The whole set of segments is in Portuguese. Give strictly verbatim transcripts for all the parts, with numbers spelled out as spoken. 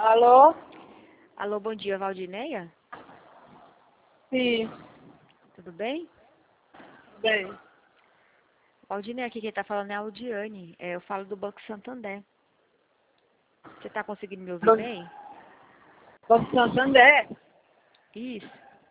Alô? Alô, bom dia, Valdineia? Sim, Tudo bem? bem. Valdineia, aqui quem tá falando é a Aldiane. É, eu falo do Banco Santander. Você tá conseguindo me ouvir Banco, bem? Banco Santander. Isso.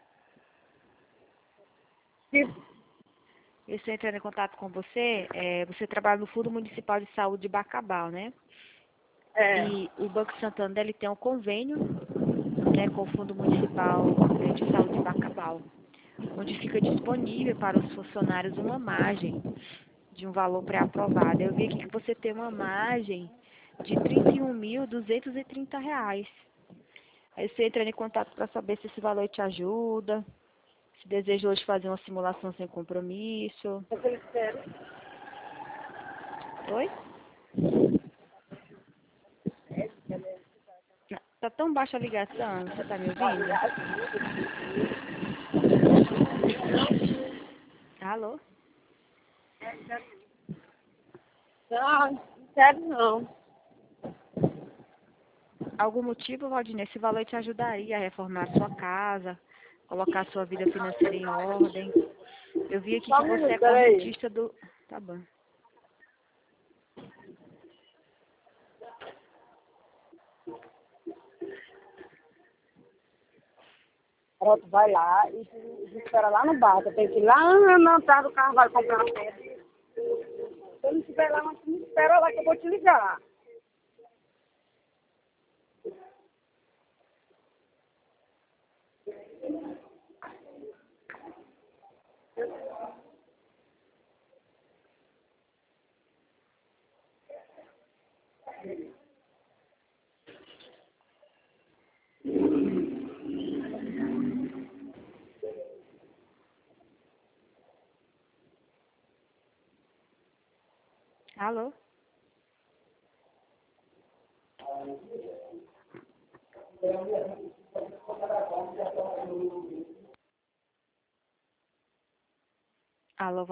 Sim. Eu estou entrando em contato com você. É, você trabalha no Fundo Municipal de Saúde de Bacabal, né? É. E o Banco Santander ele tem um convênio, né, com o Fundo Municipal é, de Saúde de Bacabal, onde fica disponível para os funcionários uma margem de um valor pré-aprovado. Eu vi aqui que você tem uma margem de trinta e um mil duzentos e trinta reais. Aí você entra em contato para saber se esse valor te ajuda, se deseja hoje fazer uma simulação sem compromisso. Eu espero. Oi? Não, tá tão baixa a ligação, você tá me ouvindo? Alô? Não, sério não. Algum motivo, Valdinei, esse valor te ajudaria a reformar a sua casa, colocar a sua vida financeira em ordem. Eu vi aqui Só que um você minuto, é peraí. correntista do... Tá bom. Pronto, vai lá e se se espera lá no bar. Você tem que ir lá na entrada do carro, vai comprar uma pedra. Se eu não estiver lá, não me espera lá que eu vou te ligar. Alô? Alô,